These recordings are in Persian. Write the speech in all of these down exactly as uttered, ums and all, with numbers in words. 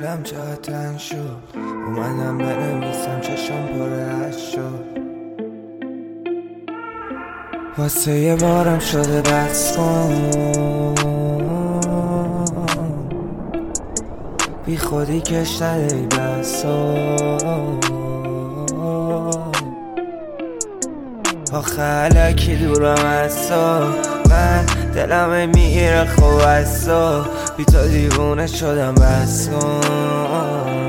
دلم چقدر تنگ شد، اومدم بنویسم چشم پر اشک شد. واسه یه بارم شده بس کن، بی خودی کش نده ای بسا. آخه علکی دورم از تو، من دلم میگیره خوب از تو، بی تو دیوونه شدم بس کن.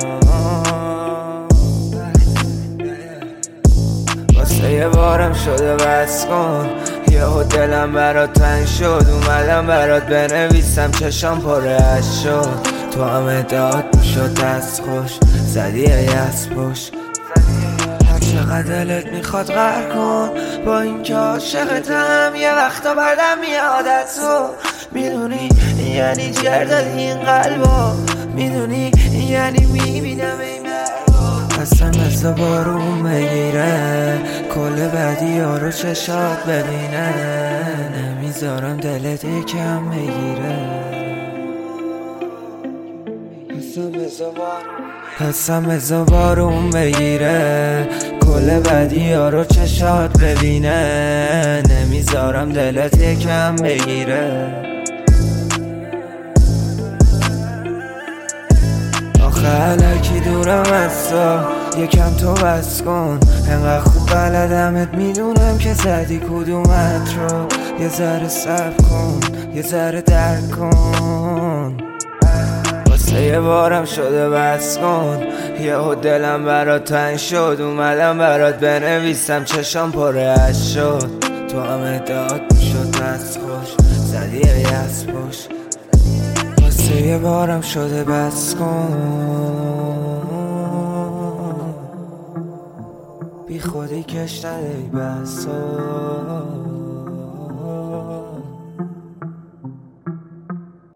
واسه یه بارم شده بس کن، یهو دلم برات تنگ شد، اومدم برات بنویسم چشم پر اشک شد. تو همه داد میشد دست خوش، زدی یس پشت. هر چقدر دلت میخواد غر کن، با اینکه عاشقتم یه وقتا بعدم میاد از تو. میدونی یعنی جر دادی این قلبو، میدونی یعنی میبینم این مرگو. اصلا مثل بارون بگیره، کل بدی ها رو چشات ببینه، نمیذارم دلت یکم بگیره. حسم مثل بارون بگیره، کل بدی ها رو چشات ببینه، نمیذارم دلت یکم بگیره. آخه علکی دورم از تو، یکم تو بس کن، انقدر خوب بلدمت میدونم که زدی کدومت رو. یه ذره صبر کن، یه ذره درک کن. واسه یه بارم شده بس کن، یهو دلم برات تنگ شد، اومدم برات بنویسم چشم پر اشک شد. تو همه داد میشد دست خوش، زدی یس پشت. واسه یه بارم شده بس کن، بی خودی کش نده ای بسا.